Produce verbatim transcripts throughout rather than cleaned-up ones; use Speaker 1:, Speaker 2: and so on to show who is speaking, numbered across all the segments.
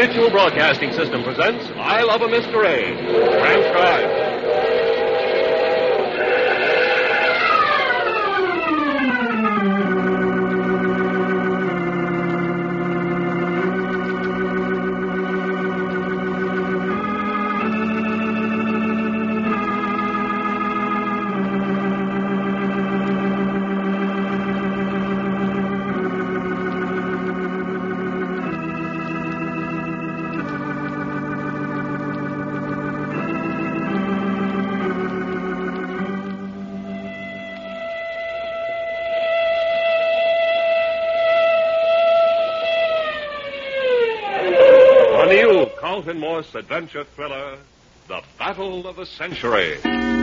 Speaker 1: Mutual Broadcasting System presents I Love a Masquerade. Transcribed. Carlton Morse adventure thriller, The Battle of the Century.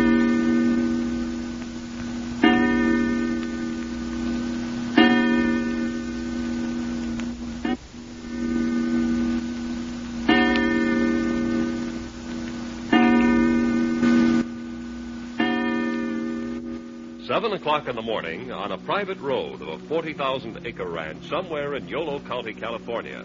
Speaker 1: Seven o'clock in the morning on a private road of a forty thousand acre ranch somewhere in Yolo County, California.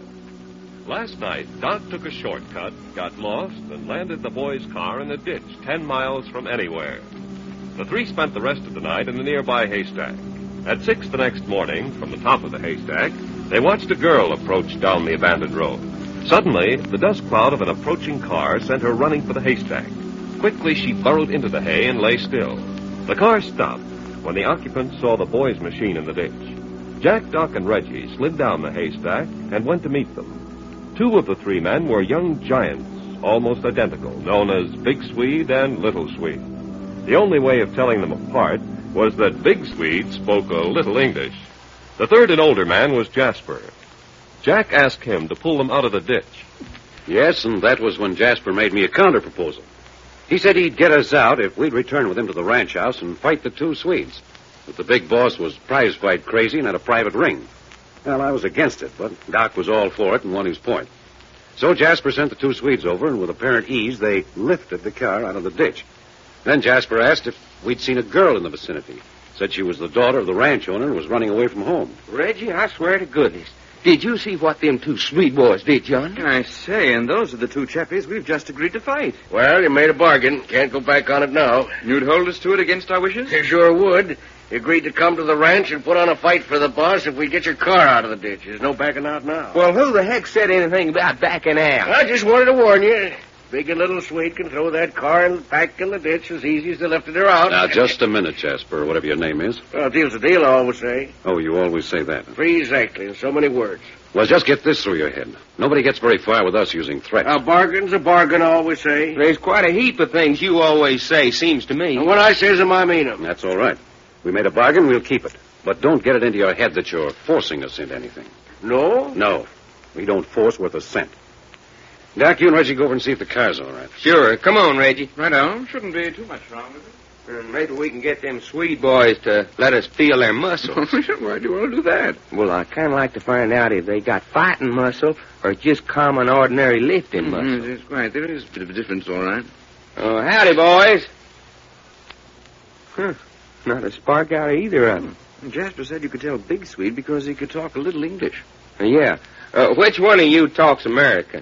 Speaker 1: Last night, Doc took a shortcut, got lost, and landed the boy's car in a ditch ten miles from anywhere. The three spent the rest of the night in a nearby haystack. At six the next morning, from the top of the haystack, they watched a girl approach down the abandoned road. Suddenly, the dust cloud of an approaching car sent her running for the haystack. Quickly, she burrowed into the hay and lay still. The car stopped when the occupants saw the boy's machine in the ditch. Jack, Doc, and Reggie slid down the haystack and went to meet them. Two of the three men were young giants, almost identical, known as Big Swede and Little Swede. The only way of telling them apart was that Big Swede spoke a little English. The third and older man was Jasper. Jack asked him to pull them out of the ditch.
Speaker 2: Yes, and that was when Jasper made me a counter-proposal. He said he'd get us out if we'd return with him to the ranch house and fight the two Swedes. But the big boss was prize-fight crazy and had a private ring. Well, I was against it, but Doc was all for it and won his point. So Jasper sent the two Swedes over, and with apparent ease, they lifted the car out of the ditch. Then Jasper asked if we'd seen a girl in the vicinity. Said she was the daughter of the ranch owner and was running away from home.
Speaker 3: Reggie, I swear to goodness. Did you see what them two Swede boys did, John?
Speaker 4: I say, and those are the two chappies we've just agreed to fight.
Speaker 5: Well, you made a bargain. Can't go back on it now.
Speaker 4: You'd hold us to it against our wishes?
Speaker 5: You sure would. You agreed to come to the ranch and put on a fight for the boss if we get your car out of the ditch. There's no backing out now.
Speaker 3: Well, who the heck said anything about backing out?
Speaker 5: I just wanted to warn you. Big and Little Swede can throw that car and back in the ditch as easy as they lifted her out.
Speaker 2: Now, just a minute, Jasper, whatever your name is.
Speaker 5: Well, deal's a deal, I always say.
Speaker 2: Oh, you always say that.
Speaker 5: Exactly, in so many words.
Speaker 2: Well, just get this through your head. Nobody gets very far with us using threats.
Speaker 5: A bargain's a bargain, I always say.
Speaker 3: There's quite a heap of things you always say, seems to me.
Speaker 5: And when I says them, I mean them.
Speaker 2: That's all right. We made a bargain, we'll keep it. But don't get it into your head that you're forcing us into anything.
Speaker 5: No?
Speaker 2: No. We don't force worth a cent. Doc, you and Reggie go over and see if the car's all right.
Speaker 3: Sure. Come on, Reggie.
Speaker 4: Right on. Shouldn't be too much wrong with it.
Speaker 3: And maybe we can get them Swede boys to let us feel their muscles.
Speaker 4: Why do you want to do that?
Speaker 3: Well, I kind of like to find out if they got fighting muscle or just common, ordinary lifting
Speaker 4: Mm-hmm.
Speaker 3: muscle.
Speaker 4: That's right. There is a bit of a difference, all right.
Speaker 3: Oh, howdy, boys. Huh. Not a spark out of either of them.
Speaker 4: Jasper said you could tell Big Swede because he could talk a little English.
Speaker 3: Uh, yeah. Uh, which one of you talks American?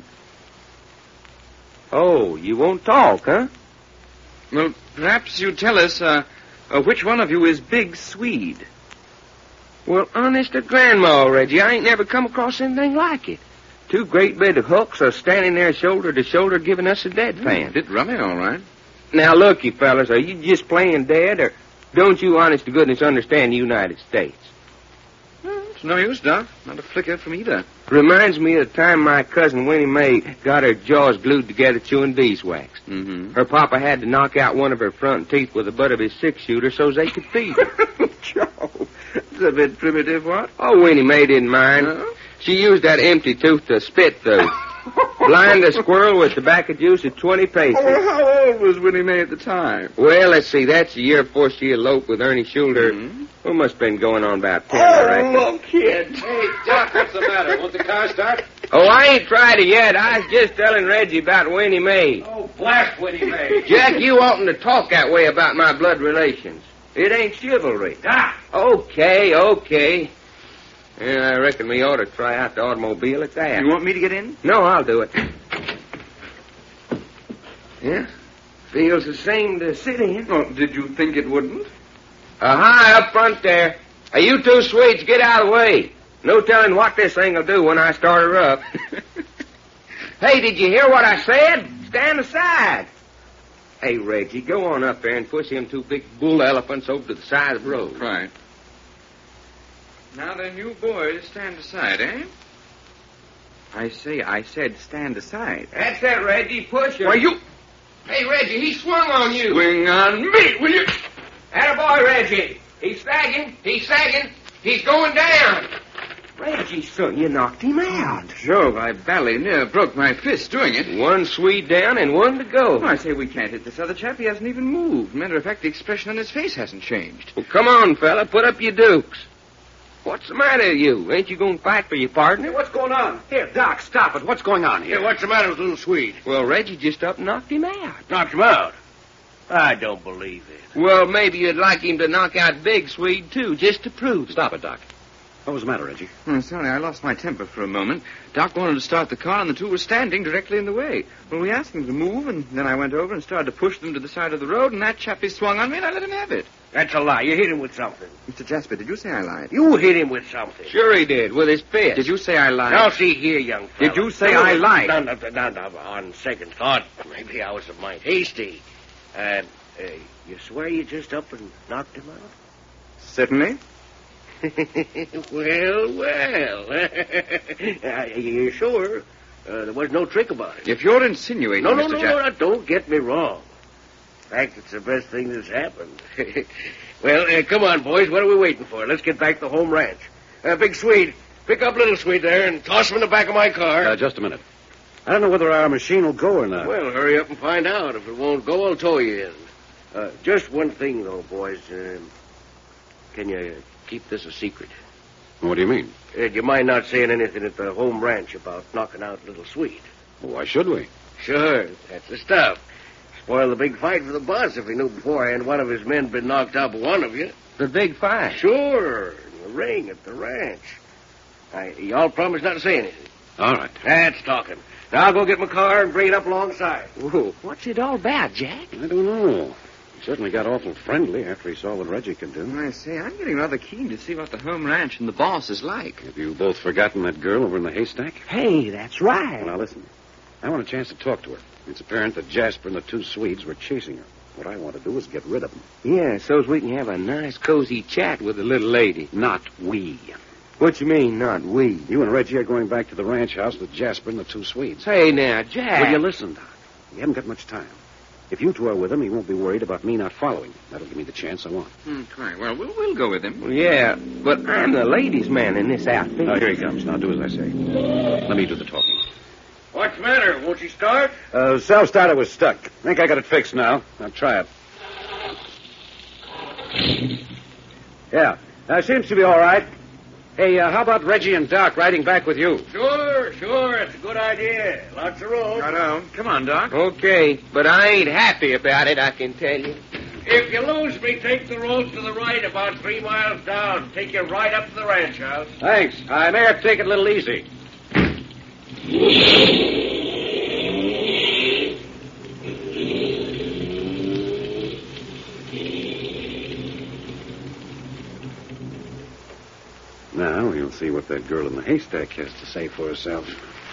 Speaker 3: Oh, you won't talk, huh?
Speaker 4: Well, perhaps you tell us uh, uh, which one of you is Big Swede.
Speaker 3: Well, honest to Grandma, Reggie, I ain't never come across anything like it. Two great big hooks are standing there shoulder to shoulder giving us a deadpan.
Speaker 4: Mm, bit rummy, all right.
Speaker 3: Now, look, you fellas, are you just playing dead, or don't you, honest to goodness, understand the United States?
Speaker 4: Well, it's no use, Doc. Not a flicker from either.
Speaker 3: Reminds me of the time my cousin Winnie Mae got her jaws glued together chewing beeswax.
Speaker 4: Mm-hmm.
Speaker 3: Her papa had to knock out one of her front teeth with the butt of his six-shooter so they could feed her.
Speaker 4: Joe, it's a bit primitive, what?
Speaker 3: Oh, Winnie Mae didn't mind.
Speaker 4: No?
Speaker 3: She used that empty tooth to spit through. Blind a squirrel with tobacco juice at twenty paces.
Speaker 4: Oh, well, how old was Winnie Mae at the time?
Speaker 3: Well, let's see. That's the year before she eloped with Ernie Schulter.
Speaker 4: Mm-hmm.
Speaker 3: Well, must have been going on about ten, I reckon.
Speaker 4: Oh, kid.
Speaker 2: Hey, Doc, what's the matter? Won't the car start?
Speaker 3: Oh, I ain't tried it yet. I was just telling Reggie about Winnie Mae.
Speaker 2: Oh, blast Winnie Mae.
Speaker 3: Jack, you oughtn't to talk that way about my blood relations. It ain't chivalry.
Speaker 2: Doc!
Speaker 3: Okay, okay. Yeah, I reckon we ought to try out the automobile at that.
Speaker 4: You want me to get in?
Speaker 3: No, I'll do it. Yeah, feels the same to sit in.
Speaker 4: Oh, did you think it wouldn't?
Speaker 3: Uh, hi, up front there. Hey, you two Swedes, get out of the way. No telling what this thing will do when I start her up. Hey, did you hear what I said? Stand aside. Hey, Reggie, go on up there and push them two big bull elephants over to the side of the road.
Speaker 4: Right. Now then, you boys stand aside, eh? I say, I said stand aside.
Speaker 3: That's it, Reggie. Push him.
Speaker 4: Why, you...
Speaker 3: Hey, Reggie, he swung on you.
Speaker 4: Swing on me, will you?
Speaker 3: Attaboy, Reggie. He's sagging. He's sagging. He's going down. Reggie, son, you knocked him out.
Speaker 4: Jove, I badly near broke my fist doing it.
Speaker 3: One Swede down and one to go.
Speaker 4: Oh, I say we can't hit this other chap. He hasn't even moved. Matter of fact, the expression on his face hasn't changed.
Speaker 3: Well, come on, fella. Put up your dukes. What's the matter with you? Ain't you going to fight for your partner?
Speaker 2: Hey, what's going on? Here, Doc, stop it. What's going on here?
Speaker 5: Hey, what's the matter with little Swede?
Speaker 3: Well, Reggie just up and knocked him out.
Speaker 5: Knocked him out? I don't believe it.
Speaker 3: Well, maybe you'd like him to knock out Big Swede, too, just to prove it.
Speaker 2: Stop it, Doc. What was the matter, Reggie?
Speaker 4: Oh, sorry, I lost my temper for a moment. Doc wanted to start the car, and the two were standing directly in the way. Well, we asked them to move, and then I went over and started to push them to the side of the road, and that chappie swung on me, and I let him have it.
Speaker 5: That's a lie. You hit him with something.
Speaker 4: Mister Jasper, did you say I lied?
Speaker 5: You hit him with something.
Speaker 3: Sure he did, with his fist.
Speaker 4: Did you say I lied?
Speaker 5: Now, see here, young fella.
Speaker 4: Did you say I lied?
Speaker 5: No, no, no, no, on second thought, maybe I was a mite hasty. Uh, uh, you swear you just up and knocked him out?
Speaker 4: Certainly.
Speaker 5: well, well. uh, you're sure? Uh, there was no trick about it.
Speaker 4: If you're insinuating,
Speaker 5: No, no,
Speaker 4: Mister
Speaker 5: no,
Speaker 4: Jasper...
Speaker 5: no, no, don't get me wrong. In fact, it's the best thing that's happened. well, uh, come on, boys. What are we waiting for? Let's get back to home ranch. Uh, Big Swede, pick up Little Swede there and toss him in the back of my car.
Speaker 2: Uh, just a minute. I don't know whether our machine will go or not.
Speaker 5: Well, hurry up and find out. If it won't go, I'll tow you in. Uh, just one thing, though, boys. Um, can you keep this a secret?
Speaker 2: What do you mean?
Speaker 5: Uh, you mind not saying anything at the home ranch about knocking out Little Swede?
Speaker 2: Well, why should we?
Speaker 5: Sure, that's the stuff. Spoil the big fight for the boss if he knew beforehand one of his men been knocked out by one of you.
Speaker 3: The big fight.
Speaker 5: Sure, in the ring at the ranch. I, y'all promise not to say anything.
Speaker 2: All right.
Speaker 5: That's talking. Now I'll go get my car and bring it up alongside.
Speaker 3: Whoa, what's it all about, Jack?
Speaker 2: I don't know. He certainly got awful friendly after he saw what Reggie could do.
Speaker 4: I say, I'm getting rather keen to see what the home ranch and the boss is like.
Speaker 2: Have you both forgotten that girl over in the haystack?
Speaker 3: Hey, that's right.
Speaker 2: Well, now, listen. I want a chance to talk to her. It's apparent that Jasper and the two Swedes were chasing her. What I want to do is get rid of them.
Speaker 3: Yeah, so's we can have a nice, cozy chat with the little lady.
Speaker 2: Not we.
Speaker 3: What you mean, not we?
Speaker 2: You and Reggie are going back to the ranch house with Jasper and the two Swedes.
Speaker 3: Hey, now, Jack.
Speaker 2: Will you listen, Doc? We haven't got much time. If you two are with him, he won't be worried about me not following. That'll give me the chance I want.
Speaker 4: Hmm, quite. Well, well, we'll go with him.
Speaker 3: Well, yeah, but I'm the ladies' man in this outfit.
Speaker 2: Now, here he comes. Now, do as I say. Let me do the talking.
Speaker 5: What's the matter? Won't you start?
Speaker 2: Uh, self-starter was stuck. I think I got it fixed now. I'll try it. Yeah, uh, seems to be all right. Hey, uh, how about Reggie and Doc riding back with you?
Speaker 5: Sure, sure. It's a good idea. Lots of room.
Speaker 4: Right on. Come on, Doc.
Speaker 3: Okay, but I ain't happy about it, I can tell you.
Speaker 5: If you lose me, take the road to the right about three miles down. Take you right up to the ranch house.
Speaker 2: Thanks. I may have to take it a little easy. Now we'll see what that girl in the haystack has to say for herself.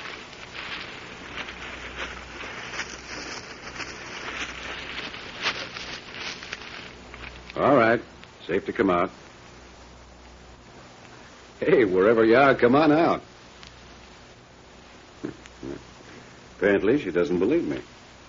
Speaker 2: All right. Safe to come out. Hey, wherever you are, come on out. Apparently, she doesn't believe me.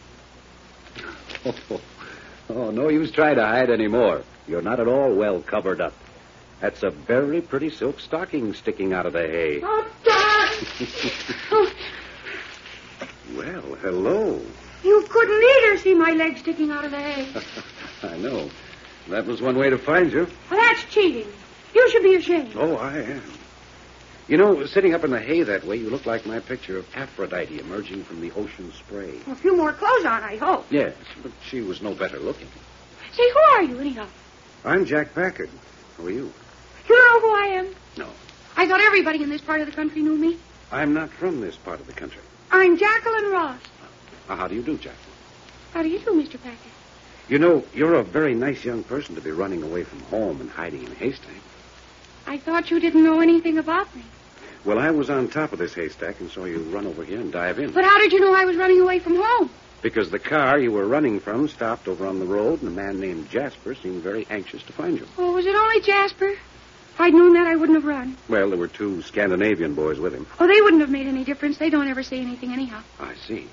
Speaker 2: Oh, oh, no use trying to hide anymore. You're not at all well covered up. That's a very pretty silk stocking sticking out of the hay.
Speaker 6: Oh, Doc! Oh,
Speaker 2: Well, hello.
Speaker 6: you couldn't either see my leg sticking out of the hay.
Speaker 2: I know. That was one way to find you.
Speaker 6: Well, that's cheating. You should be ashamed.
Speaker 2: Oh, I am. You know, sitting up in the hay that way, you look like my picture of Aphrodite emerging from the ocean spray.
Speaker 6: A few more clothes on, I hope.
Speaker 2: Yes, but she was no better looking.
Speaker 6: Say, who are you, anyhow?
Speaker 2: I'm Jack Packard. Who are you?
Speaker 6: You don't know who I am?
Speaker 2: No.
Speaker 6: I I thought everybody in this part of the country knew me.
Speaker 2: I'm not from this part of the country.
Speaker 6: I'm Jacqueline Ross.
Speaker 2: Uh, how do you do, Jack?
Speaker 6: How do you do, Mister Packard?
Speaker 2: You know, you're a very nice young person to be running away from home and hiding in a haystack.
Speaker 6: I thought you didn't know anything about me.
Speaker 2: Well, I was on top of this haystack and saw you run over here and dive in.
Speaker 6: But how did you know I was running away from home?
Speaker 2: Because the car you were running from stopped over on the road, and a man named Jasper seemed very anxious to find you.
Speaker 6: Oh, was it only Jasper? If I'd known that, I wouldn't have run.
Speaker 2: Well, there were two Scandinavian boys with him.
Speaker 6: Oh, they wouldn't have made any difference. They don't ever say anything anyhow.
Speaker 2: I see.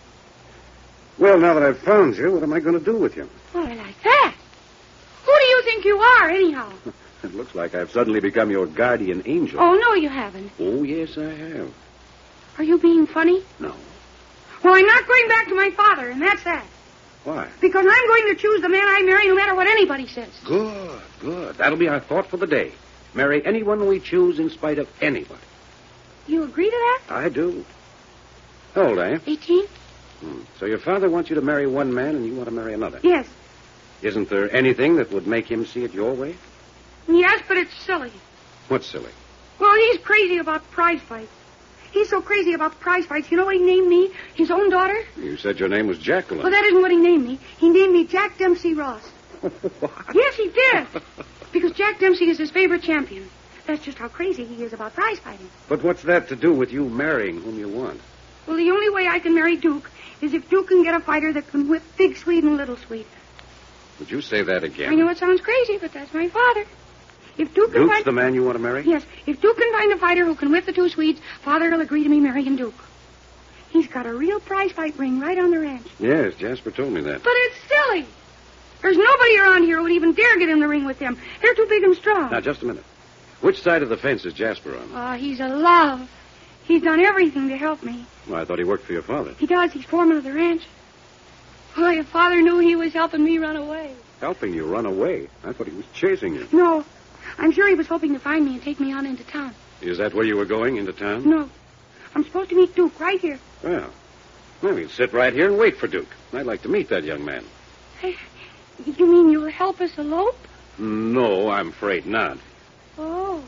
Speaker 2: Well, now that I've found you, what am I going to do with you?
Speaker 6: Oh, I like that. Who do you think you are, anyhow?
Speaker 2: It looks like I've suddenly become your guardian angel.
Speaker 6: Oh, no, you haven't.
Speaker 2: Oh, yes, I have.
Speaker 6: Are you being funny?
Speaker 2: No.
Speaker 6: Well, I'm not going back to my father, and that's that.
Speaker 2: Why?
Speaker 6: Because I'm going to choose the man I marry no matter what anybody says.
Speaker 2: Good, good. That'll be our thought for the day. Marry anyone we choose in spite of anybody.
Speaker 6: You agree to that?
Speaker 2: I do. How old are you?
Speaker 6: Eighteen?
Speaker 2: Hmm. So your father wants you to marry one man and you want to marry another.
Speaker 6: Yes.
Speaker 2: Isn't there anything that would make him see it your way?
Speaker 6: Yes, but it's silly.
Speaker 2: What's silly?
Speaker 6: Well, he's crazy about prize fights. He's so crazy about prize fights. You know what he named me? His own daughter?
Speaker 2: You said your name was Jacqueline.
Speaker 6: Well, that isn't what he named me. He named me Jack Dempsey Ross.
Speaker 2: What?
Speaker 6: Yes, he did. Because Jack Dempsey is his favorite champion. That's just how crazy he is about prize fighting.
Speaker 2: But what's that to do with you marrying whom you want?
Speaker 6: Well, the only way I can marry Duke is if Duke can get a fighter that can whip Big Swede and Little Swede.
Speaker 2: Would you say that again?
Speaker 6: I know it sounds crazy, but that's my father. If Duke can
Speaker 2: Duke's
Speaker 6: find...
Speaker 2: the man you want to marry?
Speaker 6: Yes. If Duke can find a fighter who can whip the two Swedes, Father will agree to me marrying Duke. He's got a real prize fight ring right on the ranch.
Speaker 2: Yes, Jasper told me that.
Speaker 6: But it's silly. There's nobody around here who would even dare get in the ring with them. They're too big and strong.
Speaker 2: Now, just a minute. Which side of the fence is Jasper on?
Speaker 6: Oh, he's a love. He's done everything to help me.
Speaker 2: Well, I thought he worked for your father.
Speaker 6: He does. He's foreman of the ranch. Boy, if Father knew he was helping me run away.
Speaker 2: Helping you run away? I thought he was chasing you.
Speaker 6: No. I'm sure he was hoping to find me and take me on into town.
Speaker 2: Is that where you were going, into town?
Speaker 6: No. I'm supposed to meet Duke right here.
Speaker 2: Well, well, we'll sit right here and wait for Duke. I'd like to meet that young man.
Speaker 6: Hey, you mean you'll help us elope?
Speaker 2: No, I'm afraid not.
Speaker 6: Oh.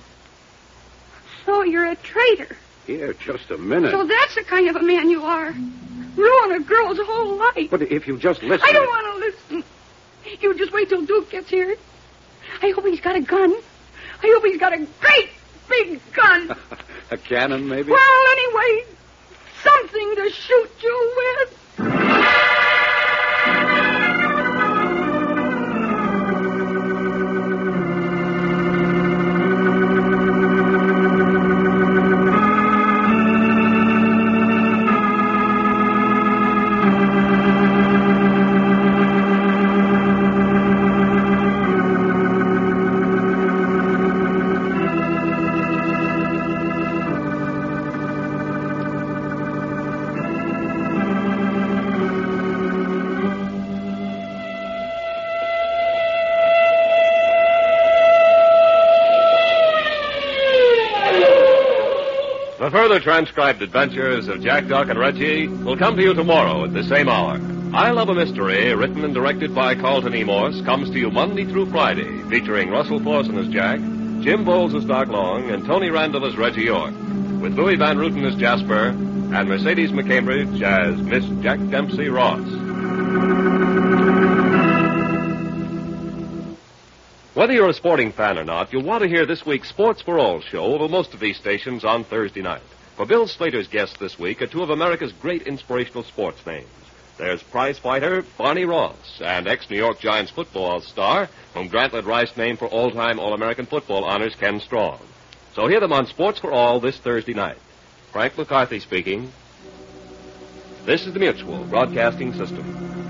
Speaker 6: So you're a traitor.
Speaker 2: Here, just a minute.
Speaker 6: So that's the kind of a man you are. Ruin a girl's whole life.
Speaker 2: But if you just listen...
Speaker 6: I don't want to listen. You just wait till Duke gets here. I hope he's got a gun. I hope he's got a great big gun.
Speaker 2: A cannon, maybe?
Speaker 6: Well, anyway, something to shoot you with.
Speaker 1: The further transcribed adventures of Jack, Doc, and Reggie will come to you tomorrow at the same hour. I Love a Mystery, written and directed by Carlton E. Morse, comes to you Monday through Friday, featuring Russell Forson as Jack, Jim Bowles as Doc Long, and Tony Randall as Reggie York, with Louis Van Ruten as Jasper, and Mercedes McCambridge as Miss Jack Dempsey Ross. Whether you're a sporting fan or not, you'll want to hear this week's Sports for All show over most of these stations on Thursday night. For Bill Slater's guests this week are two of America's great inspirational sports names. There's prize fighter Barney Ross and ex-New York Giants football star, whom Grantland Rice named for all-time All-American football honors, Ken Strong. So hear them on Sports for All this Thursday night. Frank McCarthy speaking. This is the Mutual Broadcasting System.